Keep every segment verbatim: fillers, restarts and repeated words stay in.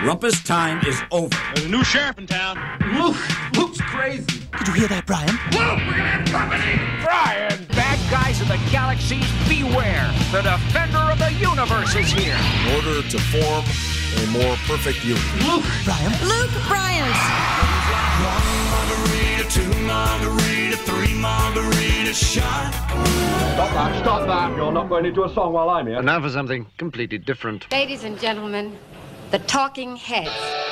Rumpus time is over. There's a new sheriff in town. Luke, Luke's crazy. Did you hear that, Brian? Luke, we're gonna have company. Brian, bad guys of the galaxies, beware. The defender of the universe is here. In order to form a more perfect union. Luke, Brian. Luke Bryant. One margarita, two margarita, three margarita shot. Stop that, stop that. You're not going into a song while I'm here. And now for something completely different. Ladies and gentlemen, the Talking Heads.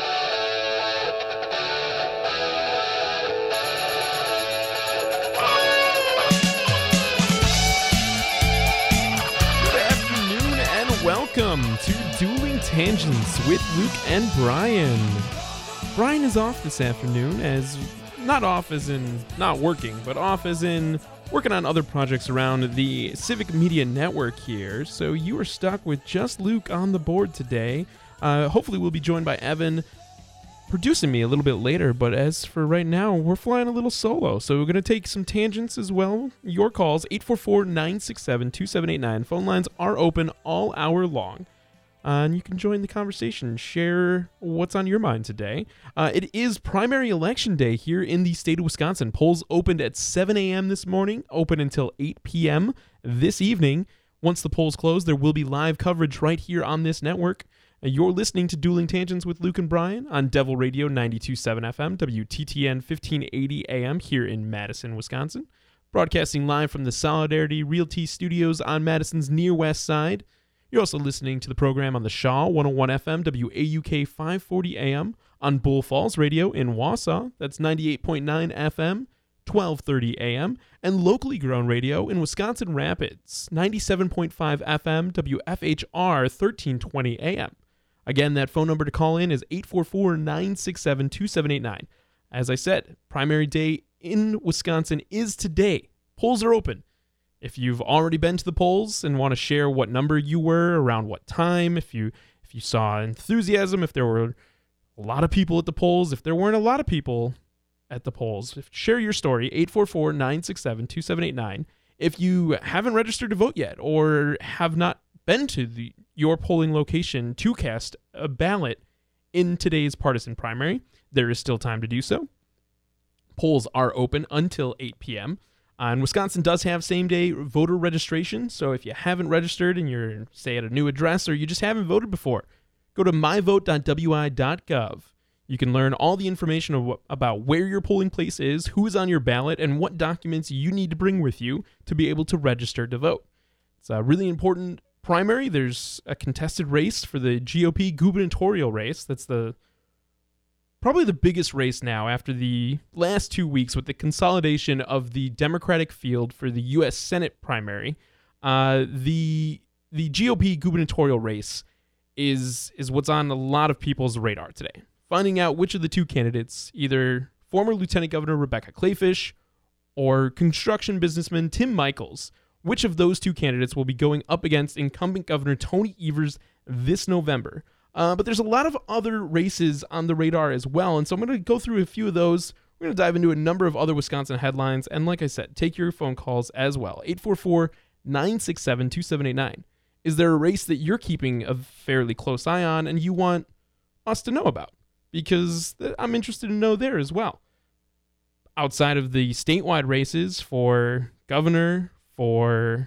Good afternoon and welcome to Dueling Tangents with Luke and Brian. Brian is off this afternoon, as not off as in not working, but off as in working on other projects around the Civic Media Network here. So you are stuck with just Luke on the board today. Uh, hopefully we'll be joined by Evan producing me a little bit later, but as for right now, we're flying a little solo. So we're going to take some tangents as well. Your calls, eight four four, nine six seven, two seven eight nine. Phone lines are open all hour long. Uh, and you can join the conversation, share what's on your mind today. Uh, it is primary election day here in the state of Wisconsin. Polls opened at seven a.m. this morning, open until eight p.m. this evening. Once the polls close, there will be live coverage right here on this network. Uh, you're listening to Dueling Tangents with Luke and Brian on Devil Radio ninety-two point seven F M, W T T N fifteen eighty A M here in Madison, Wisconsin. Broadcasting live from the Solidarity Realty Studios on Madison's near west side. You're also listening to the program on the Shaw one oh one F M, W A U K five forty A M, on Bull Falls Radio in Wausau, that's ninety-eight point nine F M, twelve thirty A M, and locally grown radio in Wisconsin Rapids, ninety-seven point five F M, W F H R, thirteen twenty A M. Again, that phone number to call in is eight four four, nine six seven, two seven eight nine. As I said, primary day in Wisconsin is today. Polls are open. If you've already been to the polls and want to share what number you were, around what time, if you if you saw enthusiasm, if there were a lot of people at the polls, if there weren't a lot of people at the polls, if, share your story, eight four four, nine six seven, two seven eight nine. If you haven't registered to vote yet or have not been to the your polling location to cast a ballot in today's partisan primary, there is still time to do so. Polls are open until eight p.m. Uh, and Wisconsin does have same-day voter registration, so if you haven't registered and you're, say, at a new address or you just haven't voted before, go to my vote dot w i dot gov. You can learn all the information of, about where your polling place is, who's on your ballot, and what documents you need to bring with you to be able to register to vote. It's a really important primary. There's a contested race for the G O P gubernatorial race. That's the probably the biggest race now after the last two weeks with the consolidation of the Democratic field for the U S Senate primary. Uh, the the G O P gubernatorial race is is what's on a lot of people's radar today. Finding out which of the two candidates, either former Lieutenant Governor Rebecca Kleefisch or construction businessman Tim Michels, which of those two candidates will be going up against incumbent Governor Tony Evers this November. Uh, but there's a lot of other races on the radar as well, and so I'm going to go through a few of those. We're going to dive into a number of other Wisconsin headlines, and like I said, take your phone calls as well. eight four four, nine six seven, two seven eight nine. Is there a race that you're keeping a fairly close eye on and you want us to know about? Because I'm interested to know there as well. Outside of the statewide races for governor, for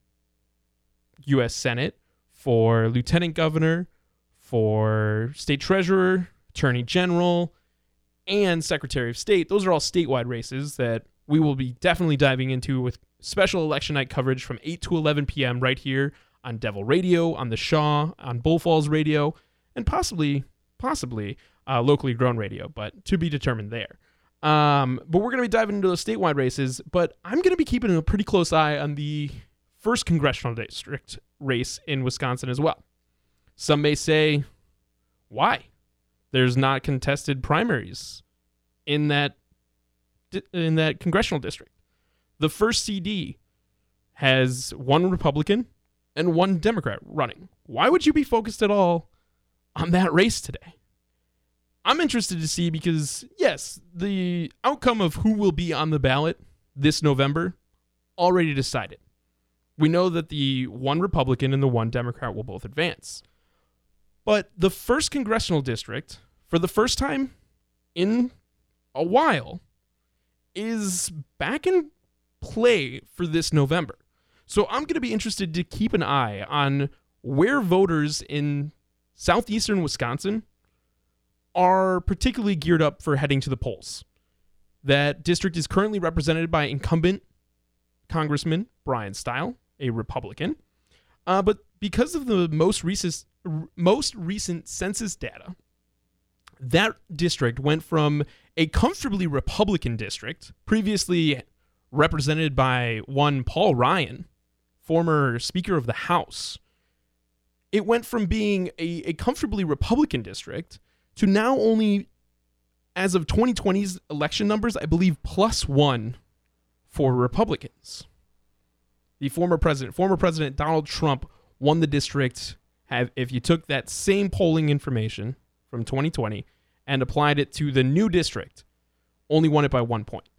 U S Senate, for lieutenant governor, for state treasurer, attorney general, and secretary of state. Those are all statewide races that we will be definitely diving into with special election night coverage from eight to eleven p.m. right here on Devil Radio, on the Shaw, on Bull Falls Radio, and possibly, possibly uh, locally grown radio, but to be determined there. Um, but we're going to be diving into those statewide races, but I'm going to be keeping a pretty close eye on the first congressional district race in Wisconsin as well. Some may say, why? There's not contested primaries in that in that congressional district. The first C D has one Republican and one Democrat running. Why would you be focused at all on that race today? I'm interested to see because, yes, the outcome of who will be on the ballot this November already decided. We know that the one Republican and the one Democrat will both advance. But the first congressional district, for the first time in a while, is back in play for this November. So I'm going to be interested to keep an eye on where voters in southeastern Wisconsin are particularly geared up for heading to the polls. That district is currently represented by incumbent Congressman Brian Stile, a Republican. Uh, but because of the most recent, most recent census data, that district went from a comfortably Republican district, previously represented by one Paul Ryan, former Speaker of the House. It went from being a, a comfortably Republican district to now only, as of twenty twenty's election numbers, I believe plus one for Republicans. The former president, former President Donald Trump won the district. Have, if you took that same polling information from twenty twenty and applied it to the new district, only won it by one point.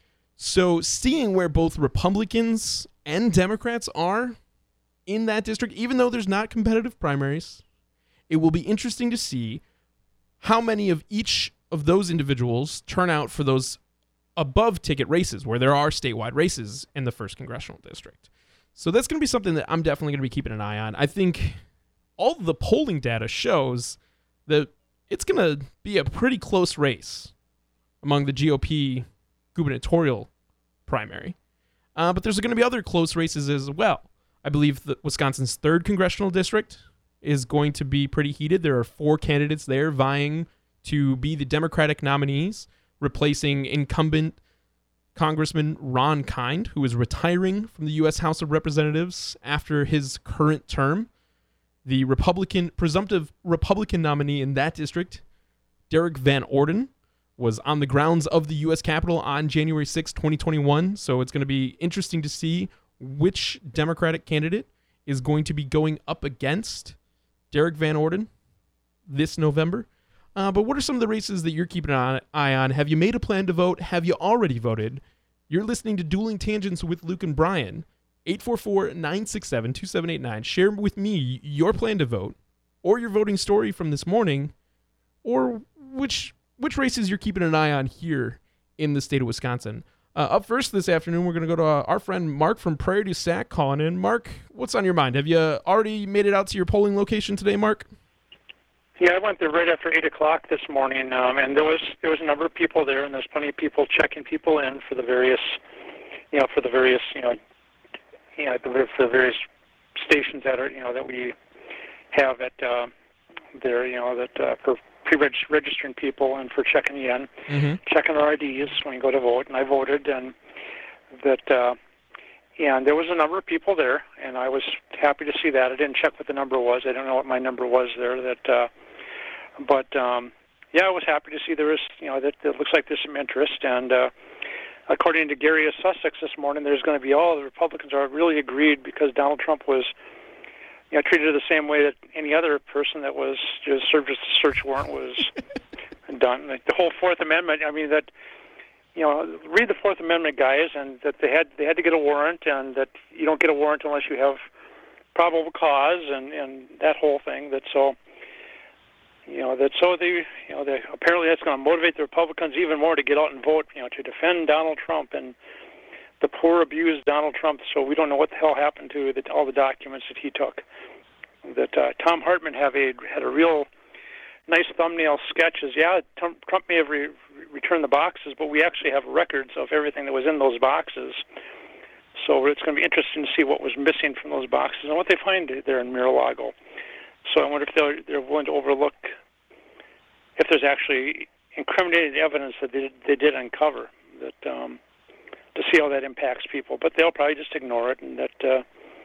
So seeing where both Republicans and Democrats are in that district, even though there's not competitive primaries, it will be interesting to see how many of each of those individuals turn out for those above ticket races where there are statewide races in the first congressional district. So that's going to be something that I'm definitely going to be keeping an eye on. I think all the polling data shows that it's going to be a pretty close race among the G O P gubernatorial primary. Uh, but there's going to be other close races as well. I believe that Wisconsin's third congressional district is going to be pretty heated. There are four candidates there vying to be the Democratic nominees, replacing incumbent Congressman Ron Kind, who is retiring from the U S House of Representatives after his current term. The Republican, presumptive Republican nominee in that district, Derek Van Orden, was on the grounds of the U S Capitol on January sixth, twenty twenty-one. So it's going to be interesting to see which Democratic candidate is going to be going up against Derek Van Orden this November. Uh, but what are some of the races that you're keeping an eye on? Have you made a plan to vote? Have you already voted? You're listening to Dueling Tangents with Luke and Brian. eight four four, nine six seven, two seven eight nine. Share with me your plan to vote, or your voting story from this morning, or which which races you're keeping an eye on here in the state of Wisconsin. Uh, up first this afternoon, we're going to go to uh, our friend Mark from Prairie du Sac calling in. Mark, what's on your mind? Have you already made it out to your polling location today, Mark? Yeah, I went there right after eight o'clock this morning, um, and there was there was a number of people there, and there's plenty of people checking people in for the various, you know, for the various, you know, you know, for the various stations that are, you know, that we have at uh, there, you know, that uh, for pre-registering people and for checking you in, mm-hmm. checking their I Ds when you go to vote, and I voted, and that, uh, and there was a number of people there, and I was happy to see that. I didn't check what the number was. I don't know what my number was there. That, uh, but um, yeah, I was happy to see there is, you know, that it looks like there's some interest, and uh, according to Gary of Sussex this morning, there's going to be all the Republicans are really agreed because Donald Trump was, you know, treated the same way that any other person that was just served as a search warrant was done. Like the whole Fourth Amendment. I mean, that, you know, read the Fourth Amendment, guys, and that they had they had to get a warrant, and that you don't get a warrant unless you have probable cause, and, and that whole thing. That so, you know, that so they, you know, they apparently that's going to motivate the Republicans even more to get out and vote, you know, to defend Donald Trump and the poor abused Donald Trump. So we don't know what the hell happened to the, all the documents that he took. That uh, Tom Hartman have a had a real nice thumbnail sketches. Yeah, Trump, Trump may have re- returned the boxes, but we actually have records of everything that was in those boxes. So it's going to be interesting to see what was missing from those boxes and what they find there in Mar-a-Lago. So I wonder if they're, they're willing to overlook if there's actually incriminating evidence that they, they did uncover, that um, to see how that impacts people. But they'll probably just ignore it, and that uh,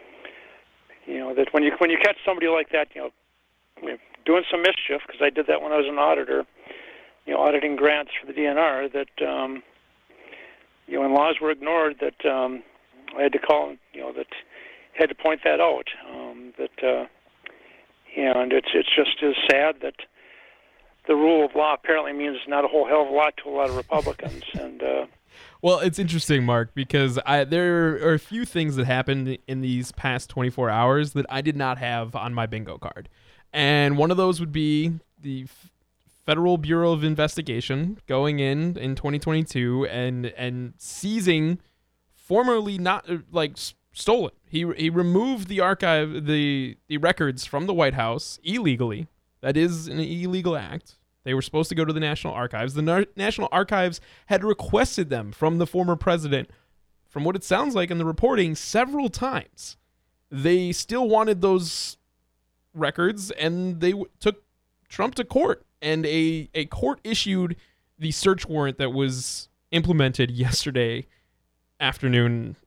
you know that when you when you catch somebody like that, you know, doing some mischief, because I did that when I was an auditor, you know, auditing grants for the D N R, that um, you know, when laws were ignored, that um, I had to call, you know, that had to point that out. Um, that uh, and it's it's just as sad that the rule of law apparently means not a whole hell of a lot to a lot of Republicans. And uh, well, it's interesting, Mark, because I, there are a few things that happened in these past twenty-four hours that I did not have on my bingo card. And one of those would be the Federal Bureau of Investigation going in in twenty twenty-two and and seizing formerly not like stolen. He he removed the archive the the records from the White House illegally. That is an illegal act. They were supposed to go to the National Archives. The Na- National Archives had requested them from the former president, from what it sounds like in the reporting, several times. They still wanted those records, and they w- took Trump to court, and a, a court issued the search warrant that was implemented yesterday afternoon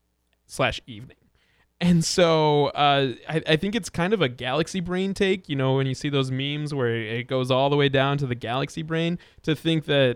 slash evening. And so uh, I, I think it's kind of a galaxy brain take, you know, when you see those memes where it goes all the way down to the galaxy brain, to think that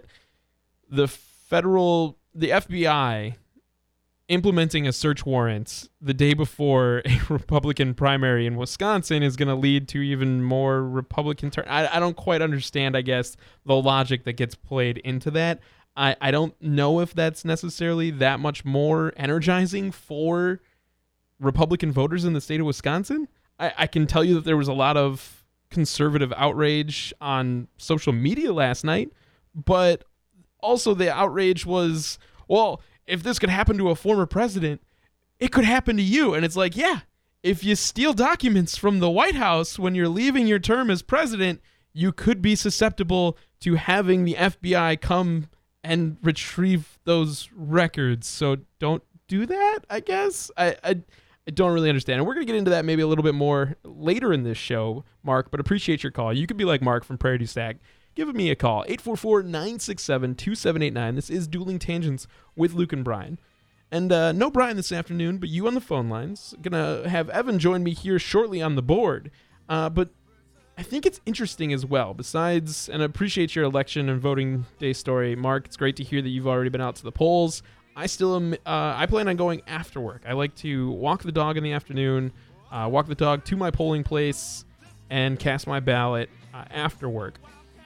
the federal, the F B I implementing a search warrant the day before a Republican primary in Wisconsin is going to lead to even more Republican turn. I, I don't quite understand, I guess, the logic that gets played into that. I, I don't know if that's necessarily that much more energizing for Republican voters in the state of Wisconsin. I, I can tell you that there was a lot of conservative outrage on social media last night, but also the outrage was, well, if this could happen to a former president, it could happen to you. And it's like, yeah, if you steal documents from the White House when you're leaving your term as president, you could be susceptible to having the F B I come and retrieve those records. So don't do that, I guess. I I, I don't really understand. And we're going to get into that maybe a little bit more later in this show, Mark, but appreciate your call. You could be like Mark from Prairie du Sac. Give me a call, eight four four, nine six seven, two seven eight nine. This is Dueling Tangents with Luke and Brian. And uh, no Brian this afternoon, but you on the phone lines. Going to have Evan join me here shortly on the board. Uh, but I think it's interesting as well. Besides, and I appreciate your election and voting day story, Mark. It's great to hear that you've already been out to the polls. I still am. Uh, I plan on going after work. I like to walk the dog in the afternoon, uh, walk the dog to my polling place, and cast my ballot uh, after work.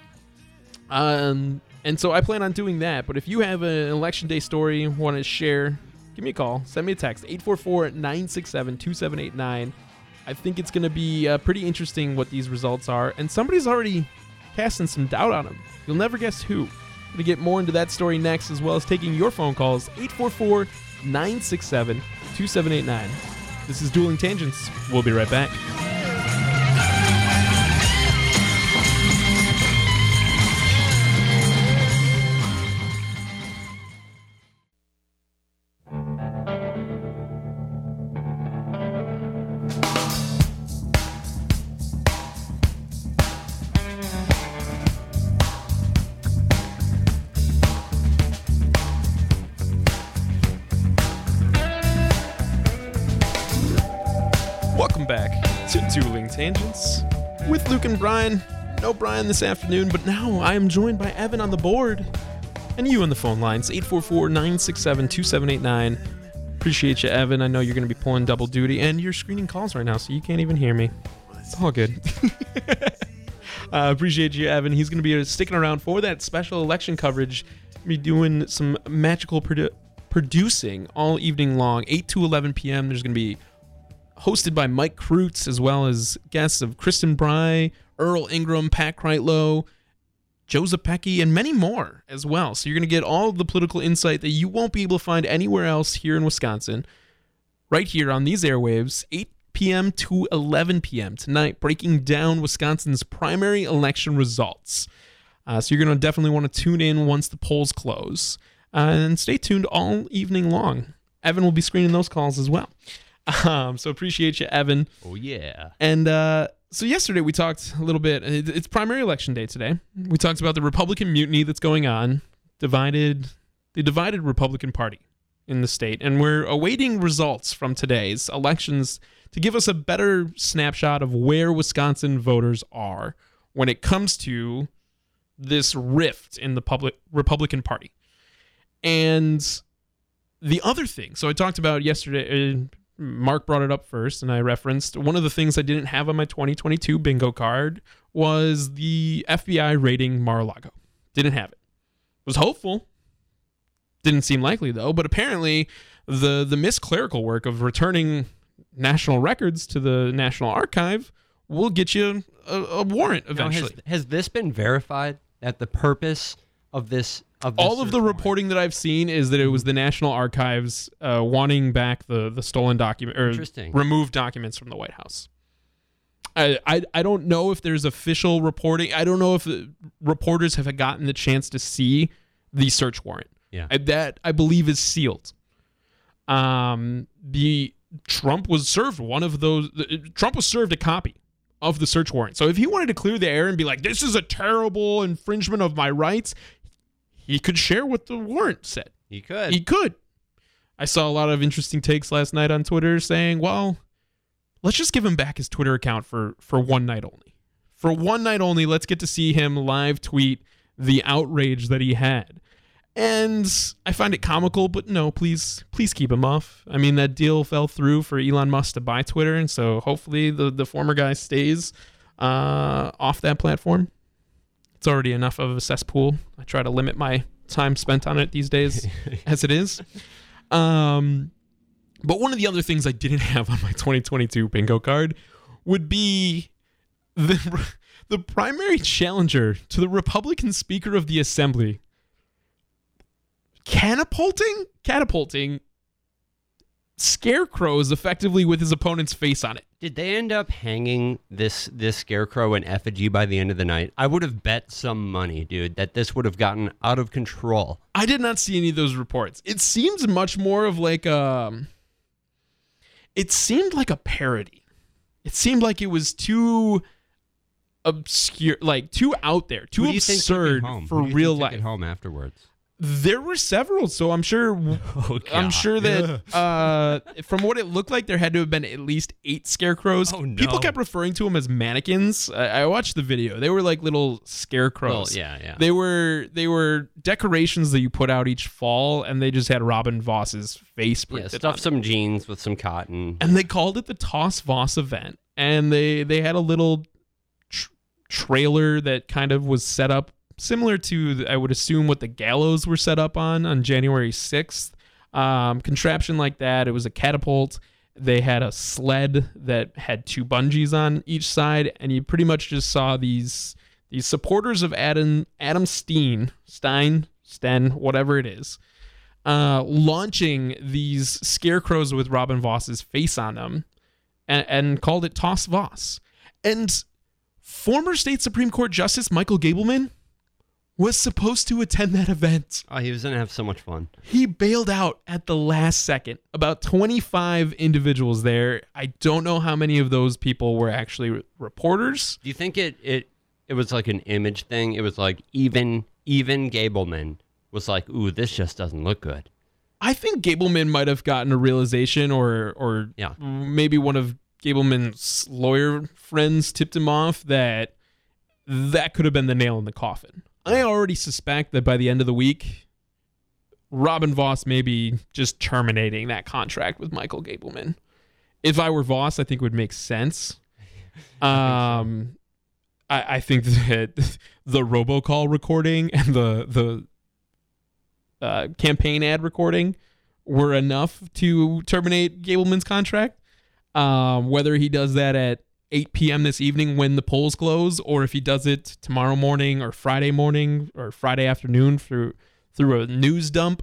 Um, and so I plan on doing that. But if you have an election day story you want to share, give me a call. Send me a text, eight four four, nine six seven, two seven eight nine. I think it's going to be uh, pretty interesting what these results are. And somebody's already casting some doubt on them. You'll never guess who. Going to get more into that story next, as well as taking your phone calls, eight four four, nine six seven, two seven eight nine. This is Dueling Tangents. We'll be right back. Tangents with Luke and Brian. No Brian this afternoon, but now I am joined by Evan on the board and you on the phone lines, eight four four, nine six seven, two seven eight nine. Appreciate you, Evan. I know you're going to be pulling double duty and you're screening calls right now, so you can't even hear me. It's all good. uh, appreciate you, Evan. He's going to be sticking around for that special election coverage. Be doing some magical produ- producing all evening long, eight to eleven p.m. There's going to be hosted by Mike Kreutz, as well as guests of Kristen Bry, Earl Ingram, Pat Kreitlow, Joe Zepecki, and many more as well. So you're going to get all of the political insight that you won't be able to find anywhere else here in Wisconsin, right here on these airwaves, eight p.m. to eleven p.m. tonight, breaking down Wisconsin's primary election results. Uh, so you're going to definitely want to tune in once the polls close. Uh, and stay tuned all evening long. Evan will be screening those calls as well. Um, so appreciate you, Evan. Oh, yeah. And uh, so yesterday we talked a little bit. It's primary election day today. We talked about the Republican mutiny that's going on, divided the divided Republican Party in the state. And we're awaiting results from today's elections to give us a better snapshot of where Wisconsin voters are when it comes to this rift in the public Republican Party. And the other thing, so I talked about yesterday, uh, Mark brought it up first, and I referenced one of the things I didn't have on my twenty twenty-two bingo card was the F B I raiding Mar-a-Lago. Didn't have it. Was hopeful. Didn't seem likely, though, but apparently the, the misclerical work of returning national records to the National Archive we'll get you a, a warrant eventually. Now, has, has this been verified that the purpose of this of this all of the reporting that I've seen is that it was the National Archives uh, wanting back the the stolen document or removed documents from the White House. I, I I don't know if there's official reporting. I don't know if the reporters have gotten the chance to see the search warrant. Yeah, I, that I believe is sealed. Um, the Trump was served one of those. Trump was served a copy of the search warrant. So if he wanted to clear the air and be like, "This is a terrible infringement of my rights," he could share what the warrant said. He could. He could. I saw a lot of interesting takes last night on Twitter saying, well, let's just give him back his Twitter account for, for one night only. For one night only, let's get to see him live tweet the outrage that he had. And I find it comical, but no, please, please keep him off. I mean, that deal fell through for Elon Musk to buy Twitter, and so hopefully the, the former guy stays uh, off that platform. It's already enough of a cesspool. I try to limit my time spent on it these days as it is. Um, but one of the other things I didn't have on my twenty twenty-two bingo card would be the, the primary challenger to the Republican Speaker of the Assembly catapulting, catapulting scarecrows effectively with his opponent's face on it. Did they end up hanging this this scarecrow in effigy by the end of the night? I would have bet some money, dude, that this would have gotten out of control. I did not see any of those reports. It seems much more of like a... It seemed like a parody. It seemed like it was too obscure, like too out there, too absurd for real life. Took it home afterwards? There were several, so I'm sure. Oh, I'm sure that uh, from what it looked like, there had to have been at least eight scarecrows. Oh, no. People kept referring to them as mannequins. I, I watched the video; they were like little scarecrows. Well, yeah, yeah. They were they were decorations that you put out each fall, and they just had Robin Voss's face printed. Yeah, stuff on some them. jeans with some cotton, and they called it the Toss Voss event. And they they had a little tr- trailer that kind of was set up. Similar to, I would assume, what the gallows were set up on on January sixth. Um, contraption like that. It was a catapult. They had a sled that had two bungees on each side, and you pretty much just saw these these supporters of Adam Adam Stein, Stein, Sten, whatever it is, uh, launching these scarecrows with Robin Voss's face on them, and, and called it Toss Voss. And former state Supreme Court Justice Michael Gableman was supposed to attend that event. Oh, he was going to have so much fun. He bailed out at the last second. About twenty-five individuals there. I don't know how many of those people were actually re- reporters. Do you think it, it it was like an image thing? It was like even even Gableman was like, ooh, this just doesn't look good. I think Gableman might have gotten a realization, or or yeah. maybe one of Gableman's lawyer friends tipped him off that that could have been the nail in the coffin. I already suspect that by the end of the week, Robin Voss may be just terminating that contract with Michael Gableman. If I were Voss, I think it would make sense. Um, I, I think that the robocall recording and the the uh, campaign ad recording were enough to terminate Gableman's contract. Um, whether he does that at eight p.m. this evening when the polls close, or if he does it tomorrow morning or Friday morning or Friday afternoon through through a news dump,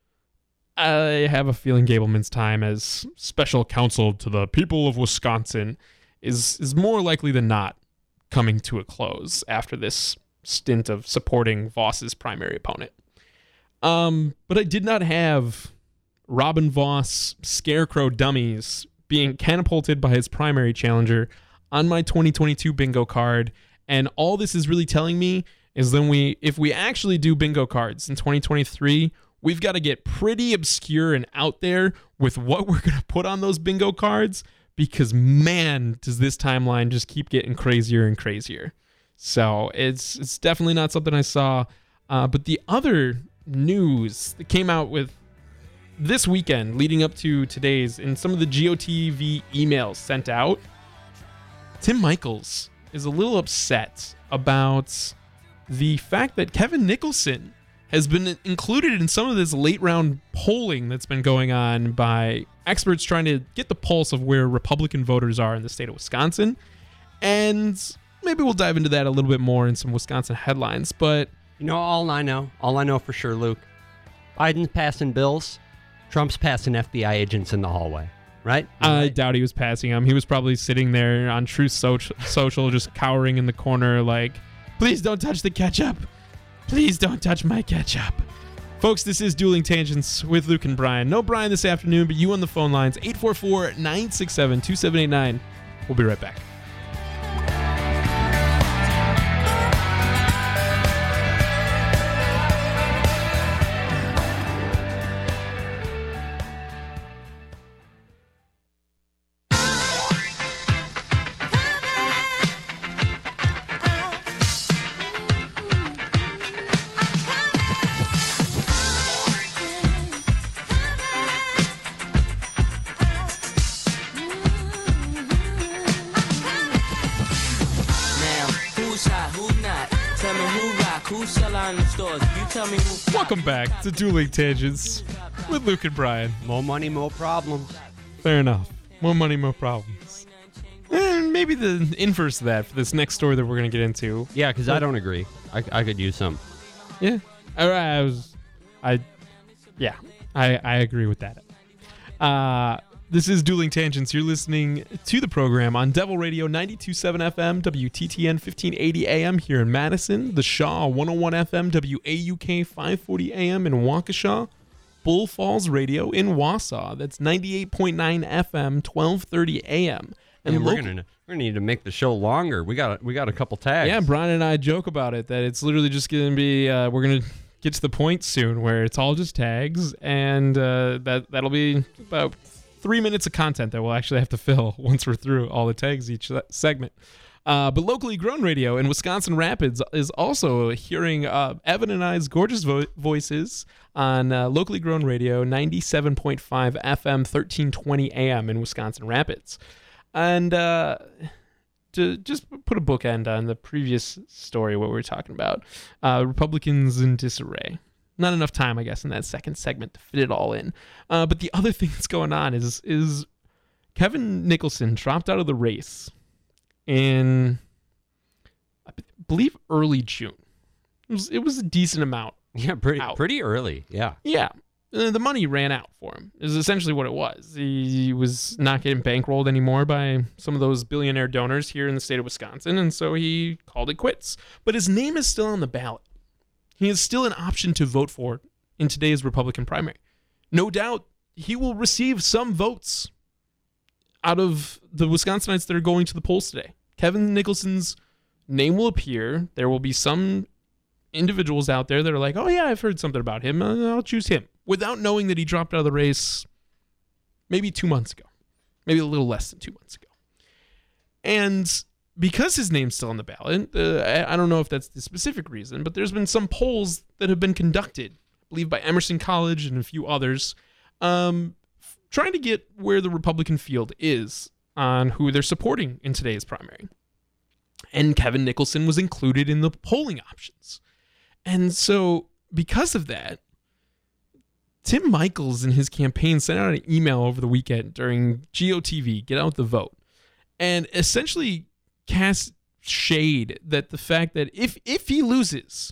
I have a feeling Gableman's time as special counsel to the people of Wisconsin is is more likely than not coming to a close after this stint of supporting Voss's primary opponent. Um, but I did not have Robin Voss scarecrow dummies being catapulted by his primary challenger on my twenty twenty-two bingo card. And all this is really telling me is then we, if we actually do bingo cards in twenty twenty-three, we've got to get pretty obscure and out there with what we're going to put on those bingo cards, because man, does this timeline just keep getting crazier and crazier. So it's it's definitely not something I saw. Uh, but the other news that came out with this weekend leading up to today's, and some of the G O T V emails sent out, Tim Michaels is a little upset about the fact that Kevin Nicholson has been included in some of this late round polling that's been going on by experts trying to get the pulse of where Republican voters are in the state of Wisconsin. And maybe we'll dive into that a little bit more in some Wisconsin headlines. But You know, all I know, all I know for sure, Luke, Biden's passing bills, Trump's passing F B I agents in the hallway, right? I Right. doubt he was passing them. He was probably sitting there on Truth Social, social just cowering in the corner like, please don't touch the ketchup. Please don't touch my ketchup. Folks, this is Dueling Tangents with Luke and Brian. No Brian this afternoon, but you on the phone lines, eight four four, nine six seven, two seven eight nine. We'll be right back. Welcome back to Dueling Tangents with Luke and Brian. More money, more problems. Fair enough. More money, more problems. And maybe the inverse of that for this next story that we're going to get into. Yeah, because I don't agree. I, I could use some. Yeah. All right. I was, I, yeah, I, I agree with that. Uh, this is Dueling Tangents. You're listening to the program on Devil Radio ninety-two point seven F M, W T T N fifteen eighty A M here in Madison, the Shaw one oh one F M, W A U K five forty A M in Waukesha, Bull Falls Radio in Wausau. That's ninety-eight point nine F M, twelve thirty A M. And, And we're local- gonna we're gonna need to make the show longer. We got we got a couple tags. Yeah, Brian and I joke about it that it's literally just going to be uh, we're going to get to the point soon where it's all just tags, and uh, that that'll be about three minutes of content that we'll actually have to fill once we're through all the tags each se- segment. Uh, but locally grown radio in Wisconsin Rapids is also hearing uh, Evan and I's gorgeous vo- voices on uh, locally grown radio, ninety-seven point five F M, thirteen twenty A M in Wisconsin Rapids. And uh, to just put a bookend on the previous story, what we were talking about, uh, Republicans in disarray. Not enough time, I guess, in that second segment to fit it all in. Uh, but the other thing that's going on is is Kevin Nicholson dropped out of the race in, I believe, early June. It was, it was a decent amount. Yeah, pretty out. pretty early. Yeah. Yeah. Uh, the money ran out for him is essentially what it was. He was not getting bankrolled anymore by some of those billionaire donors here in the state of Wisconsin, and so he called it quits. But his name is still on the ballot. He is still an option to vote for in today's Republican primary. No doubt he will receive some votes out of the Wisconsinites that are going to the polls today. Kevin Nicholson's name will appear. There will be some individuals out there that are like, oh yeah, I've heard something about him. I'll choose him. Without knowing that he dropped out of the race maybe two months ago. Maybe a little less than two months ago. And because his name's still on the ballot, uh, I, I don't know if that's the specific reason, but there's been some polls that have been conducted, I believe by Emerson College and a few others, um, f- trying to get where the Republican field is on who they're supporting in today's primary. And Kevin Nicholson was included in the polling options. And so because of that, Tim Michaels and his campaign sent out an email over the weekend during G O T V, Get Out the Vote, and essentially cast shade that the fact that if if he loses,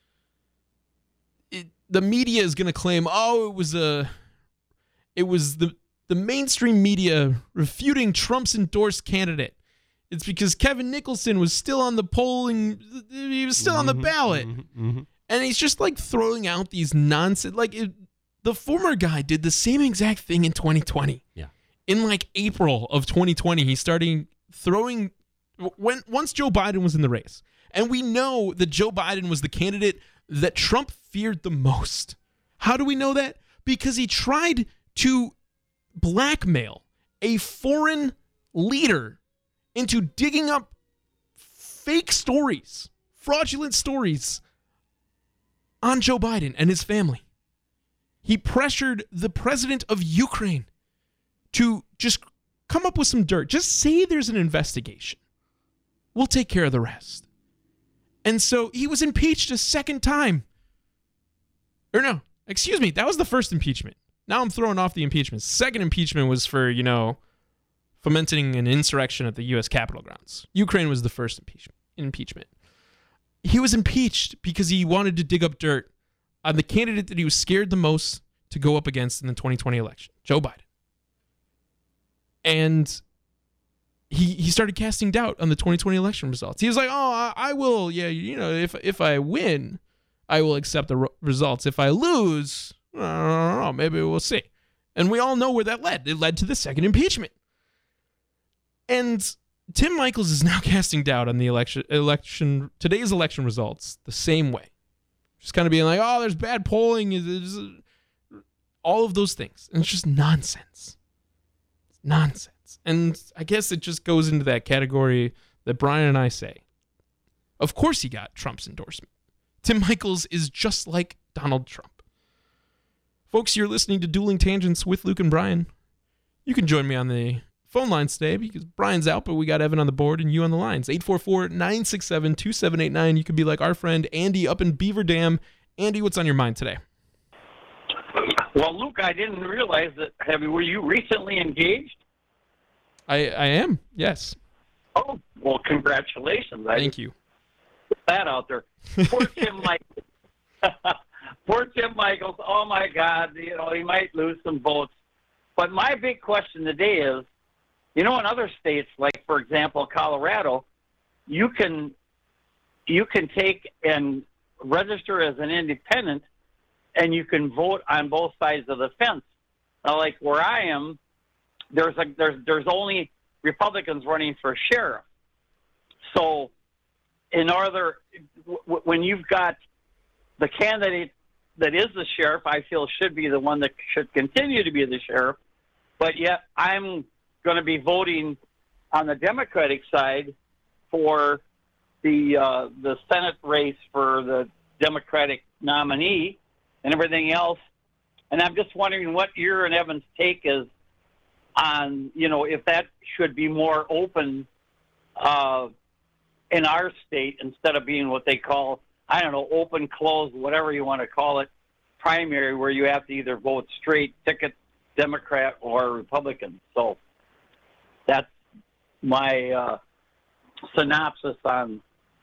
it, the media is going to claim, oh, it was a, it was the the mainstream media refuting Trump's endorsed candidate. It's because Kevin Nicholson was still on the polling, he was still on the ballot, Mm-hmm, mm-hmm. and he's just like throwing out these nonsense. Like it, the former guy did the same exact thing in twenty twenty. Yeah. In like April of twenty twenty, he started throwing. When once Joe Biden was in the race, and we know that Joe Biden was the candidate that Trump feared the most. How do we know that? Because he tried to blackmail a foreign leader into digging up fake stories, fraudulent stories on Joe Biden and his family. He pressured the president of Ukraine to just come up with some dirt. Just say there's an investigation. We'll take care of the rest. And so he was impeached a second time. Or no, excuse me, that was the first impeachment. Now I'm throwing off the impeachment. Second impeachment was for, you know, fomenting an insurrection at the U S Capitol grounds. Ukraine was the first impeach- impeachment. He was impeached because he wanted to dig up dirt on the candidate that he was scared the most to go up against in the twenty twenty election, Joe Biden. And he he started casting doubt on the twenty twenty election results. He was like, oh, I, I will, yeah, you know, if if I win, I will accept the results. If I lose, I don't know, maybe we'll see. And we all know where that led. It led to the second impeachment. And Tim Michels is now casting doubt on the election, election today's election results the same way. Just kind of being like, oh, there's bad polling, there's all of those things. And it's just nonsense. It's nonsense. And I guess it just goes into that category that Brian and I say. Of course he got Trump's endorsement. Tim Michels is just like Donald Trump. Folks, you're listening to Dueling Tangents with Luke and Brian. You can join me on the phone lines today because Brian's out, but we got Evan on the board and you on the lines. eight four four, nine six seven, two seven eight nine. You could be like our friend Andy up in Beaver Dam. Andy, what's on your mind today? Well, Luke, I didn't realize that. Have were you recently engaged? I I am, yes. Oh, well, congratulations. I Thank you. Put that out there. Poor Tim Michels. Poor Tim Michels. Oh, my God. You know, he might lose some votes. But my big question today is, you know, in other states, like, for example, Colorado, you can you can take and register as an independent, and you can vote on both sides of the fence. Now, like where I am, there's a, there's there's only Republicans running for sheriff. So, in order, w- when you've got the candidate that is the sheriff, I feel should be the one that should continue to be the sheriff, but yet I'm going to be voting on the Democratic side for the uh, the Senate race for the Democratic nominee and everything else. And I'm just wondering what your and Evan's take is on, you know, if that should be more open uh, in our state instead of being what they call, I don't know, open, closed, whatever you want to call it, primary, where you have to either vote straight ticket Democrat or Republican. So that's my uh, synopsis on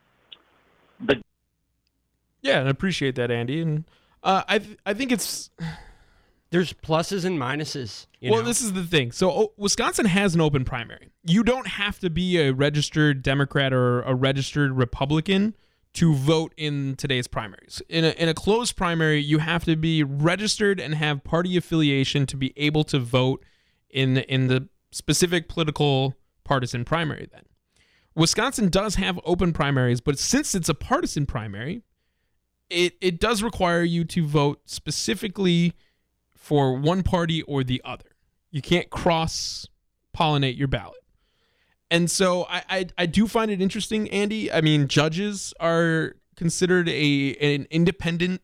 the. Yeah, and I appreciate that, Andy. And uh, I th- I think it's there's pluses and minuses. You well, know? this is the thing. So oh, Wisconsin has an open primary. You don't have to be a registered Democrat or a registered Republican to vote in today's primaries. In a, in a closed primary, you have to be registered and have party affiliation to be able to vote in in the specific political partisan primary then. Wisconsin does have open primaries, but since it's a partisan primary, it, it does require you to vote specifically for one party or the other. You can't cross-pollinate your ballot. And so I, I I do find it interesting, Andy. I mean, judges are considered a an independent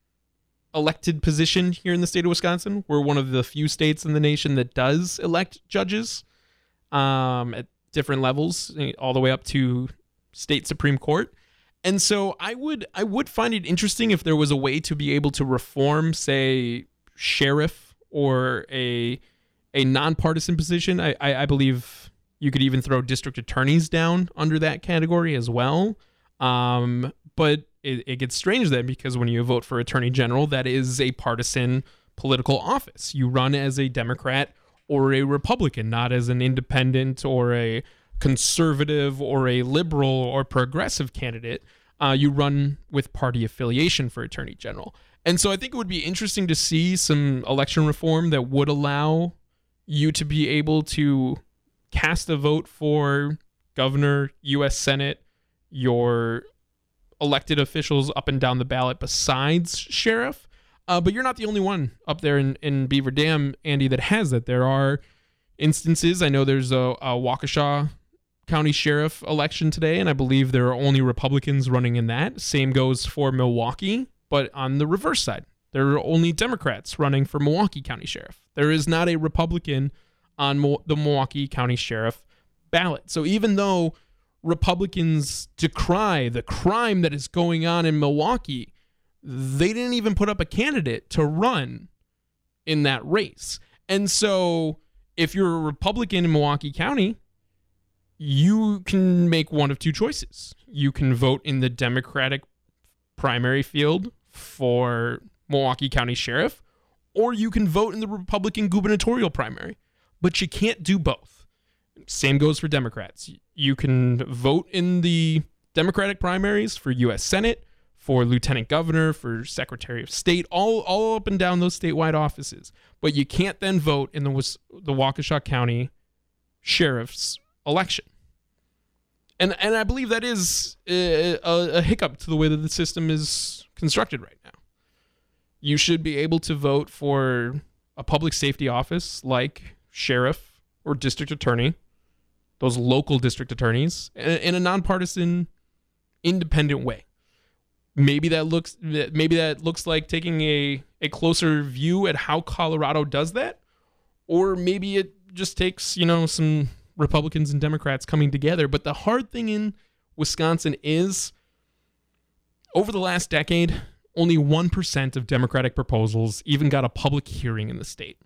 elected position here in the state of Wisconsin. We're one of the few states in the nation that does elect judges um, at different levels, all the way up to state Supreme Court. And so I would I would find it interesting if there was a way to be able to reform, say, sheriff or a a nonpartisan position. I I, I believe you could even throw district attorneys down under that category as well. Um, but it, it gets strange then, because when you vote for attorney general, that is a partisan political office. You run as a Democrat or a Republican, not as an independent or a conservative or a liberal or progressive candidate. Uh, you run with party affiliation for attorney general. And so I think it would be interesting to see some election reform that would allow you to be able to cast a vote for governor, U S Senate, your elected officials up and down the ballot besides sheriff. Uh, but you're not the only one up there in, in Beaver Dam, Andy, that has that. There are instances. I know there's a, a Waukesha County Sheriff election today, and I believe there are only Republicans running in that. Same goes for Milwaukee, but on the reverse side, there are only Democrats running for Milwaukee County Sheriff. There is not a Republican on Mo- the Milwaukee County Sheriff ballot. So even though Republicans decry the crime that is going on in Milwaukee, they didn't even put up a candidate to run in that race. And so if you're a Republican in Milwaukee County, you can make one of two choices. You can vote in the Democratic primary field for Milwaukee County Sheriff, or you can vote in the Republican gubernatorial primary. But you can't do both. Same goes for Democrats. You can vote in the Democratic primaries for U S Senate, for lieutenant governor, for secretary of state, all, all up and down those statewide offices. But you can't then vote in the, the Waukesha County Sheriff's election. And and I believe that is a, a, a hiccup to the way that the system is constructed right now. You should be able to vote for a public safety office like sheriff or district attorney, those local district attorneys, in a nonpartisan, independent way. Maybe that looks maybe that looks like taking a, a closer view at how Colorado does that, or maybe it just takes, you know, some Republicans and Democrats coming together. But the hard thing in Wisconsin is, over the last decade, only one percent of Democratic proposals even got a public hearing in the state.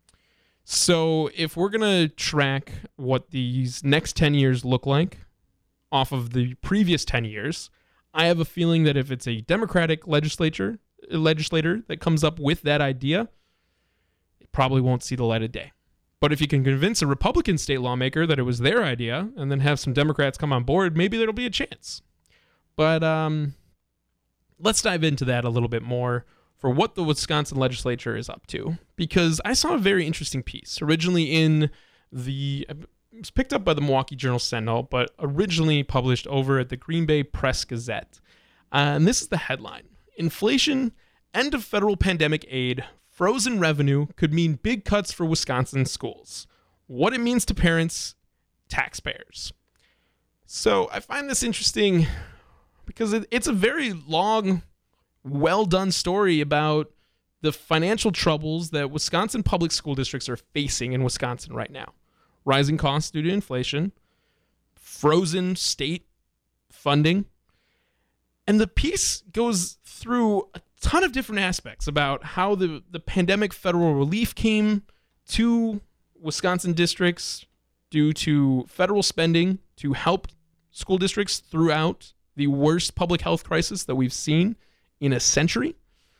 So if we're going to track what these next ten years look like off of the previous ten years, I have a feeling that if it's a Democratic legislature legislator that comes up with that idea, it probably won't see the light of day. But if you can convince a Republican state lawmaker that it was their idea and then have some Democrats come on board, maybe there'll be a chance. But um, let's dive into that a little bit more for what the Wisconsin legislature is up to, because I saw a very interesting piece originally in the, it was picked up by the Milwaukee Journal-Sentinel, but originally published over at the Green Bay Press-Gazette. Uh, and this is the headline: Inflation, End of Federal Pandemic Aid, Frozen Revenue Could Mean Big Cuts for Wisconsin Schools. What it means to parents, taxpayers. So I find this interesting because it, it's a very long, well-done story about the financial troubles that Wisconsin public school districts are facing in Wisconsin right now. Rising costs due to inflation, frozen state funding, and the piece goes through a ton of different aspects about how the, the pandemic federal relief came to Wisconsin districts due to federal spending to help school districts throughout the worst public health crisis that we've seen in a century.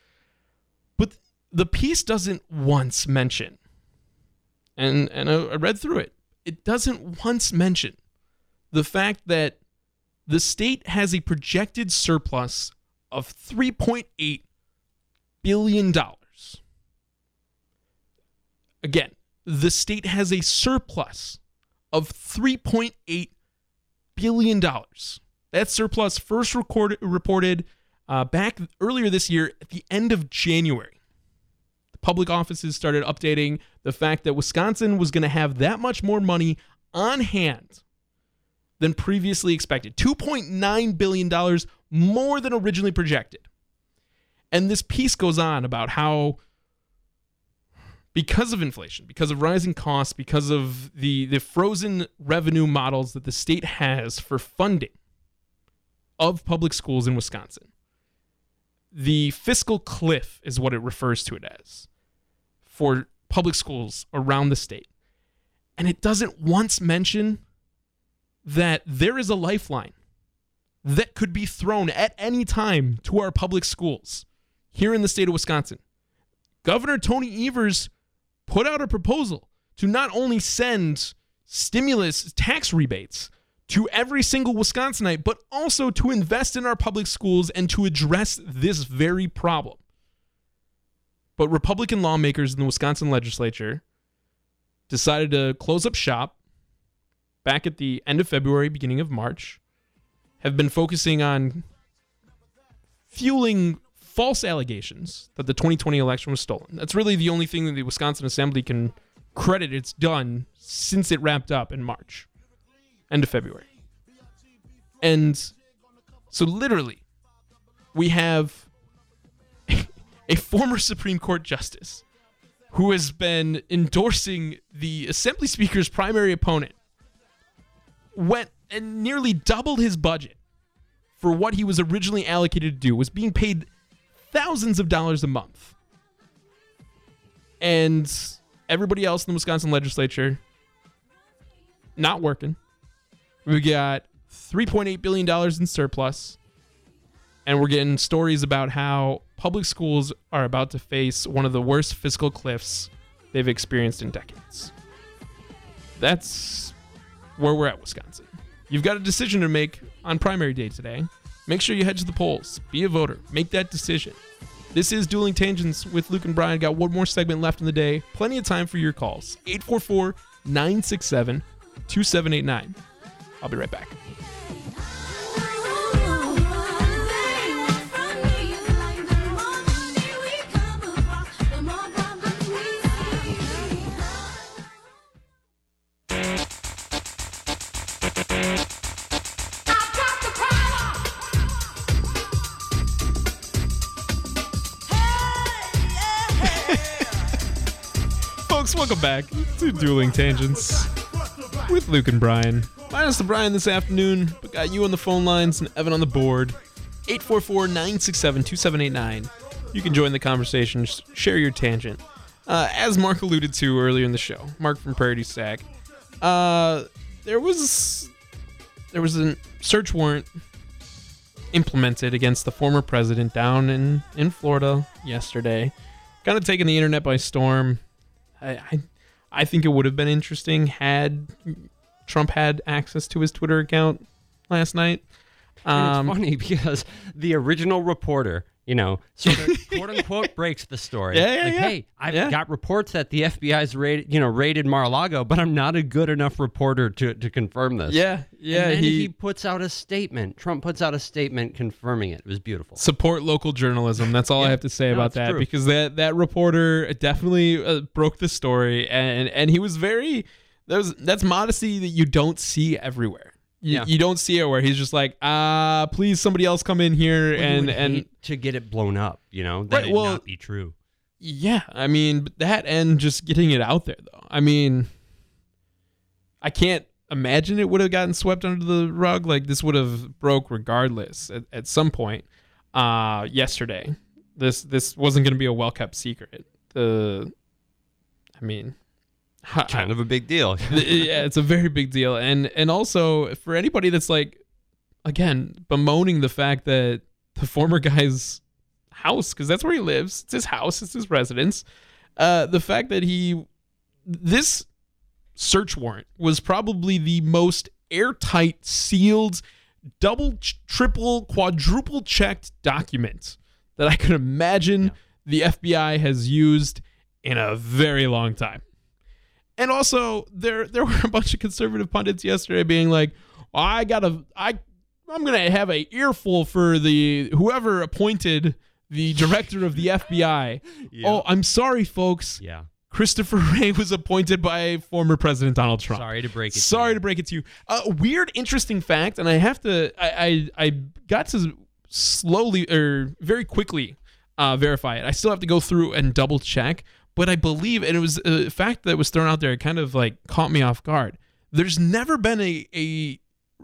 But the piece doesn't once mention, and, and I, I read through it, it doesn't once mention the fact that the state has a projected surplus of three point eight billion dollars. Again, the state has a surplus of three point eight billion dollars. That surplus first recorded, reported uh, back earlier this year at the end of January. The public offices started updating the fact that Wisconsin was going to have that much more money on hand than previously expected. two point nine billion dollars more than originally projected. And this piece goes on about how, because of inflation, because of rising costs, because of the, the frozen revenue models that the state has for funding of public schools in Wisconsin, the fiscal cliff is what it refers to it as for public schools around the state. And it doesn't once mention that there is a lifeline that could be thrown at any time to our public schools here in the state of Wisconsin. Governor Tony Evers put out a proposal to not only send stimulus tax rebates to every single Wisconsinite, but also to invest in our public schools and to address this very problem. But Republican lawmakers in the Wisconsin legislature decided to close up shop back at the end of February, beginning of March, have been focusing on fueling false allegations that the twenty twenty election was stolen. That's really the only thing that the Wisconsin Assembly can credit it's done since it wrapped up in March, end of February. And so literally, we have a former Supreme Court justice who has been endorsing the Assembly Speaker's primary opponent, went and nearly doubled his budget for what he was originally allocated to do, was being paid thousands of dollars a month. And everybody else in the Wisconsin legislature not working. We've got three point eight billion dollars in surplus. And we're getting stories about how public schools are about to face one of the worst fiscal cliffs they've experienced in decades. That's where we're at, Wisconsin. You've got a decision to make on primary day today. Make sure you head to the polls. Be a voter. Make that decision. This is Dueling Tangents with Luke and Brian. Got one more segment left in the day. Plenty of time for your calls. eight four four, nine six seven, two seven eight nine. I'll be right back. Folks, welcome back to Dueling Tangents with Luke and Brian. Minus the Brian this afternoon, but got you on the phone lines and Evan on the board. eight four four, nine six seven, two seven eight nine. You can join the conversation, just share your tangent. Uh, as Mark alluded to earlier in the show, Mark from Prairie Sac, uh, there was there was a search warrant implemented against the former president down in, in Florida yesterday. Kind of taking the internet by storm. I, I I think it would have been interesting had Trump had access to his Twitter account last night. Um, and it's funny because the original reporter, you know, sort of quote unquote breaks the story. Yeah, yeah, like, yeah. hey, I've yeah. got reports that the F B I's raided, you know, raided Mar-a-Lago, but I'm not a good enough reporter to, to confirm this. Yeah, yeah. And then he, he puts out a statement. Trump puts out a statement confirming it. It was beautiful. Support local journalism. That's all Yeah. I have to say No, about it's that true. because that that reporter definitely uh, broke the story and and he was very that was that's modesty that you don't see everywhere. You, Yeah. you don't see it where he's just like, ah, please somebody else come in here Well, you and would and hate to get it blown up, you know, that Right, it well- not be true. yeah, I mean but that and just getting it out there though. I mean, I can't imagine it would have gotten swept under the rug. Like this would have broke regardless at, at some point. Uh, yesterday, this this wasn't going to be a well kept secret. The, I mean, Kind of a big deal. yeah, it's a very big deal, and and also for anybody that's like, again, bemoaning the fact that the former guy's house, because that's where he lives, it's his house, it's his residence. Uh, the fact that he, this search warrant was probably the most airtight, sealed, double, triple, quadruple checked document that I could imagine Yeah. the F B I has used in a very long time. And also, there there were a bunch of conservative pundits yesterday being like, I gotta, I, I'm gonna have a earful for the whoever appointed the director of the F B I. Yeah. Oh, I'm sorry, folks. Yeah. Christopher Wray was appointed by former President Donald Trump. Sorry to break it to Sorry you. to break it to you. A uh, weird, interesting fact, and I have to, I, I, I got to slowly or very quickly uh, verify it. I still have to go through and double check. But I believe, and it was a fact that was thrown out there, it kind of like caught me off guard. There's never been a, a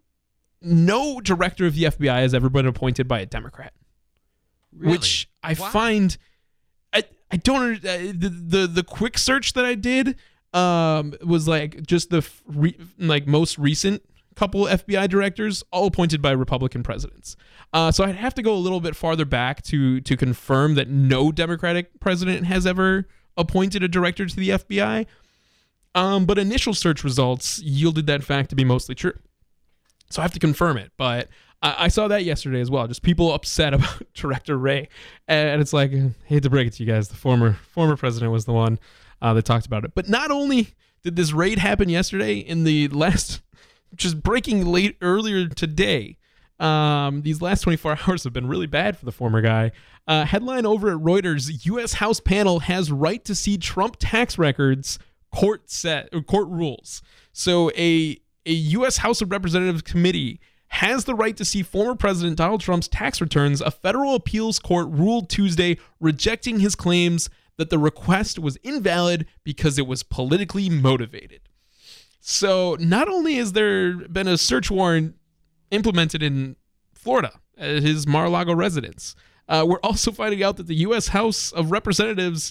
no director of the F B I has ever been appointed by a Democrat, Really? which I Wow. find, I, I don't, uh, the, the, the quick search that I did um, was like just the f- re, like most recent couple F B I directors, all appointed by Republican presidents. Uh, so I'd have to go a little bit farther back to to confirm that no Democratic president has ever appointed a director to the F B I. Um, but initial search results yielded that fact to be mostly true. So I have to confirm it. But I, I saw that yesterday as well. Just people upset about Director Wray. And it's like, I hate to break it to you guys, the former former president was the one uh, that talked about it. But not only did this raid happen yesterday, in the last, just breaking late earlier today, Um, these last twenty-four hours have been really bad for the former guy. Uh, headline over at Reuters: U S House panel has right to see Trump tax records. Court set or court rules. So a a U S House of Representatives committee has the right to see former President Donald Trump's tax returns. A federal appeals court ruled Tuesday, rejecting his claims that the request was invalid because it was politically motivated. So not only has there been a search warrant implemented in Florida at his Mar-a-Lago residence, uh, we're also finding out that the U S House of Representatives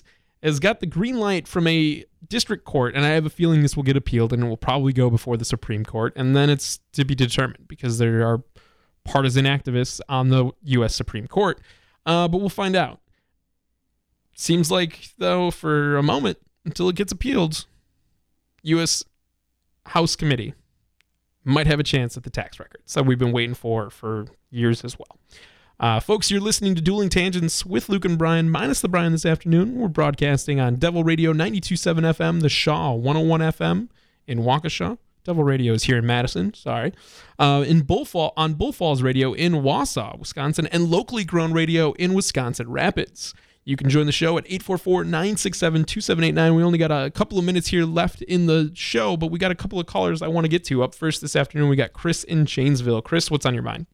has got the green light from a district court, and I have a feeling this will get appealed and it will probably go before the Supreme Court, and then it's to be determined because there are partisan activists on the U S Supreme Court. Uh, but we'll find out. Seems like, though, for a moment, until it gets appealed, U S House Committee might have a chance at the tax records that we've been waiting for for years as well. Uh, folks, you're listening to Dueling Tangents with Luke and Brian, minus the Brian this afternoon. We're broadcasting on Devil Radio ninety-two point seven F M, the Shaw one oh one F M in Waukesha. Devil Radio is here in Madison, sorry. Uh, in Bullfall, on Bull Falls Radio in Wausau, Wisconsin, and locally grown radio in Wisconsin Rapids. You can join the show at eight four four, nine six seven, two seven eight nine. We only got a couple of minutes here left in the show, but we got a couple of callers I want to get to. Up first this afternoon, we got Chris in Janesville. Chris, what's on your mind?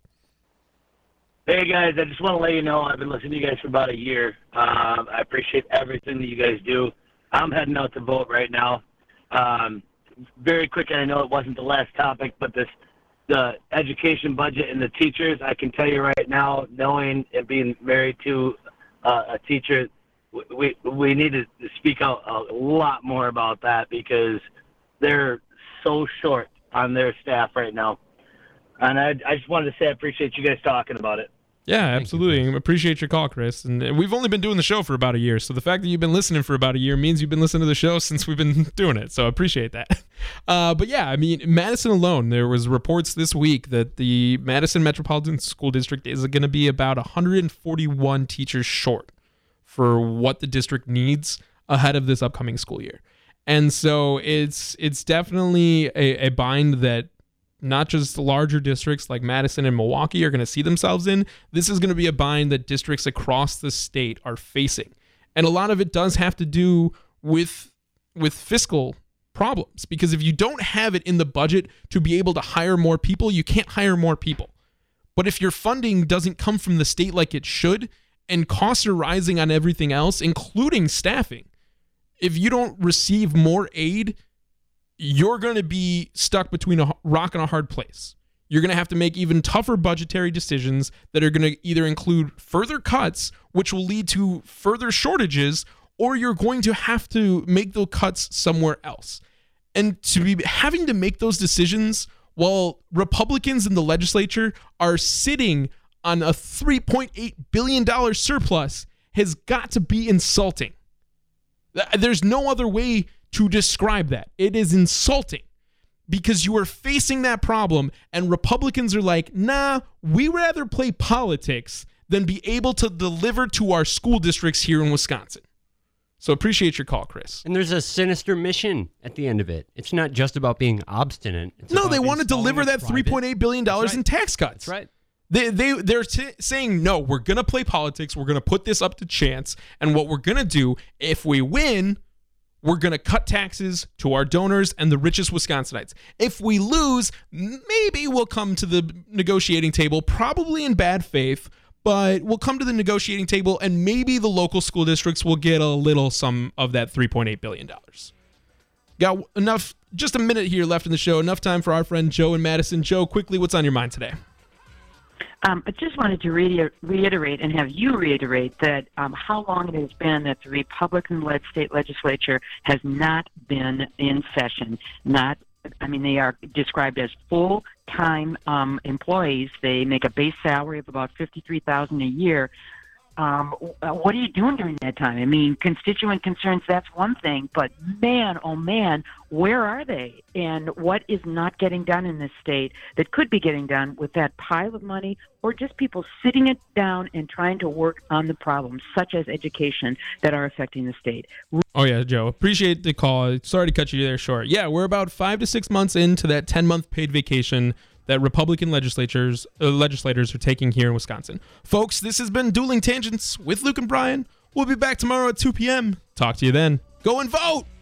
Hey, guys, I just want to let you know I've been listening to you guys for about a year. Um, I appreciate everything that you guys do. I'm heading out to vote right now. Um, very quick, and I know it wasn't the last topic, but this the education budget and the teachers, I can tell you right now, knowing and being married to uh, a teacher, we we need to speak out a lot more about that because they're so short on their staff right now. And I, I just wanted to say I appreciate you guys talking about it. Yeah, absolutely. You, appreciate your call, Chris. And we've only been doing the show for about a year, so the fact that you've been listening for about a year means you've been listening to the show since we've been doing it, so I appreciate that. Uh, but yeah, I mean, Madison alone, there was reports this week that the Madison Metropolitan School District is going to be about one hundred forty-one teachers short for what the district needs ahead of this upcoming school year. And so it's it's definitely a, a bind that not just larger districts like Madison and Milwaukee are going to see themselves in. This is going to be a bind that districts across the state are facing. And a lot of it does have to do with, with fiscal problems, because if you don't have it in the budget to be able to hire more people, you can't hire more people. But if your funding doesn't come from the state like it should, and costs are rising on everything else, including staffing, if you don't receive more aid, you're going to be stuck between a rock and a hard place. You're going to have to make even tougher budgetary decisions that are going to either include further cuts, which will lead to further shortages, or you're going to have to make those cuts somewhere else. And to be having to make those decisions while Republicans in the legislature are sitting on a three point eight billion dollars surplus has got to be insulting. There's no other way to describe that. It is insulting because you are facing that problem and Republicans are like, nah, we rather play politics than be able to deliver to our school districts here in Wisconsin. So appreciate your call, Chris. And there's a sinister mission at the end of it. It's not just about being obstinate. It's no, they want to deliver that three point eight billion dollars right. in tax cuts. That's right. They, they, they're t- saying, no, we're going to play politics. We're going to put this up to chance. And what we're going to do, if we win, we're going to cut taxes to our donors and the richest Wisconsinites. If we lose, maybe we'll come to the negotiating table, probably in bad faith, but we'll come to the negotiating table and maybe the local school districts will get a little some of that three point eight billion dollars. Got enough, just a minute here left in the show. Enough time for our friend Joe in Madison. Joe, quickly, what's on your mind today? Um, I just wanted to re- reiterate and have you reiterate that um, how long it has been that the Republican-led state legislature has not been in session. Not, I mean, they are described as full-time um, employees. They make a base salary of about fifty-three thousand dollars a year. Um, what are you doing during that time? I mean, constituent concerns, that's one thing, but man, oh man, where are they? And what is not getting done in this state that could be getting done with that pile of money, or just people sitting it down and trying to work on the problems, such as education, that are affecting the state? Oh yeah, Joe, appreciate the call. Sorry to cut you there short. Yeah, we're about five to six months into that ten-month paid vacation that Republican legislatures uh, legislators are taking here in Wisconsin. Folks, this has been Dueling Tangents with Luke and Brian. We'll be back tomorrow at two p.m. Talk to you then. Go and vote!